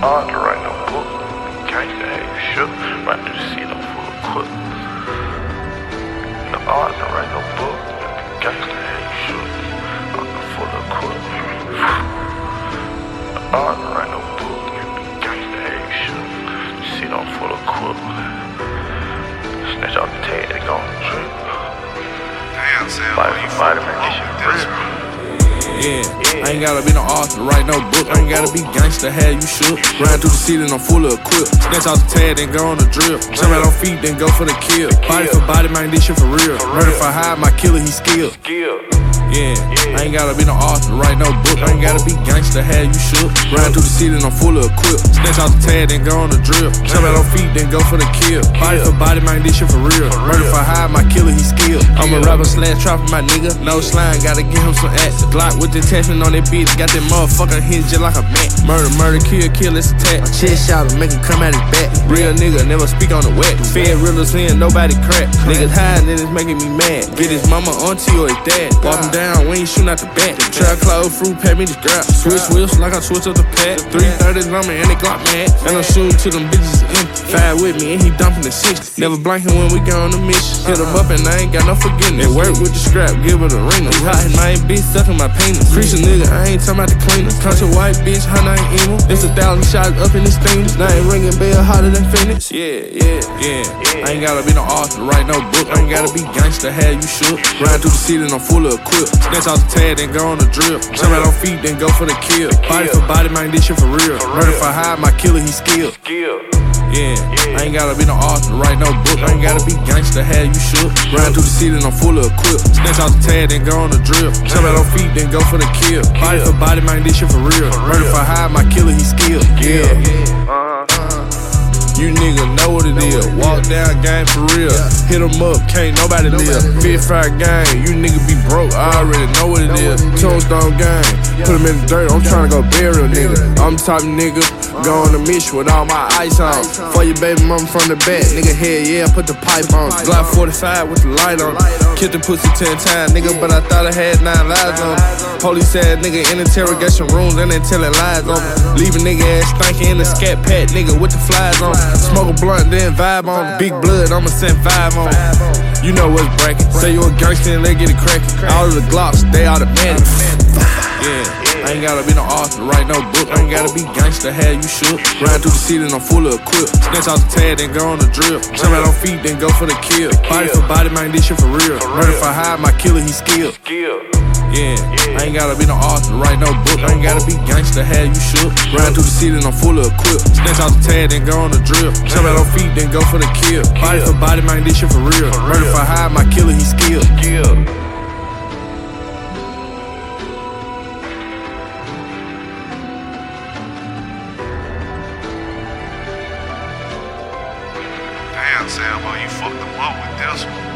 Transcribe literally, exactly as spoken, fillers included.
hard to write no book. Gangsta hey, you shook. Right through the seat, I'm full of quip. No hard to write no book. Gangsta hey, you shook. I'm full of quip. No hard to write no book. Gangsta hey, you shook. Seat, I'm full of quip. Snitch off the tag, they gon' trip. Damn, Sam, Body boy, you for body, fucking man, this up shit with this real. one. Yeah, I ain't gotta be no author, write no book. I ain't gotta be gangsta, have you shook. Ride through the city and I'm full of equip. Snatch out the tag, then go on the drill. Jump out on feet, then go for the kill. Body for body, man, this shit for real. Murder for high, my killer, he skilled. Yeah, I ain't gotta be no author, write no book. I ain't gotta be gangsta, have you shook. Ride through the city and I'm full of equip. Snatch out the tag, then go on the drill. Jump out on feet, then go for the kill. Body for body, man, this shit for real. Murder for high, my killer, he skilled. I'm a rapper slash trapper, my nigga. No slime, gotta get him some ass. Glock with the attachment on that bitch, got that motherfucker hinge just like a mat. Murder, murder, kill, kill, it's attack. My chest shot make him come at his back. Real nigga, never speak on the wet. Fed realers in, nobody crack. Niggas high and then it's making me mad. Get his mama auntie or his dad. Walk him down when he shooting out the back. Trap close, fruit, pay me the grab. Switch wheels like I switch up the pad. three thirties on me and they Glock mad. And I'm shooting to them bitches in. Five with me and he dumping the sixty. Never blanking when we go on the mission. Hit him up and I ain't got no forgiveness. Work with the scrap, give it a ring. He hot, my ain't bitch sucking my penis. Christian nigga, I ain't talking about the cleaners. Country white bitch, her name emo. It's a thousand shots up in this thing. Now ain't ringing bell hotter than Phoenix. Yeah, yeah, yeah. I ain't gotta be no author, write no book. I ain't gotta be gangsta, have you shook. Ride through the city and I'm full of equip. Snatch out the tag, then go on the drill. Jump out on feet, then go for the kill. Body for body, man, this shit for real. Murder for high, my killer, he skilled. Yeah, I ain't gotta be no author, write no book. I ain't gotta be gangsta, have you shook. Ride through the city and I'm full of equip. Snatch out the tag, then go on the drill. Jump out on feet, then go for the kill. Body for body, man, this shit for real. Murder for high, my killer, he skilled. Yeah. You nigga know what it is. Walk down game for real. Hit 'em up, can't nobody live. Fit fire gang, you nigga be broke, I already know what it is. Tombstone gang, put him in the dirt, I'm tryna go bury a nigga. I'm the type of nigga, go on the mission with all my ice on. For your baby mama from the back, nigga head, yeah, put the pipe on. Glock forty-five with the light on. Killed the pussy ten times, nigga, but I thought I had nine lives on. Police said nigga in interrogation rooms and they telling lies on me. Leave a nigga ass stinking in the scat pat, nigga with the flies on. Smoke a blunt, then vibe on. Big blood, I'ma send five on. You know what's bracket. Say you a gangster and they get it crackin'. All of the Glocks, they automatic. Yeah, I ain't gotta be no author, write no book. I ain't gotta be gangsta, have you shook. Ride through the city and I'm full of equip. Snatch out the tag, then go on the drill. Jump out on feet, then go for the kill. Body for body, man, this shit for real. Murder for high, my killer, he skilled. Yeah, I ain't gotta be no author, write no book. I ain't gotta be gangsta, have you shook. Ride through the city and I'm full of equip. Snatch out the tag, then go on the drill. Jump out on feet, then go for the kill. Body for body, man, this shit for real. Murder for high, my killer, he skilled. Damn, Sam, boy, you fucked them up with this one.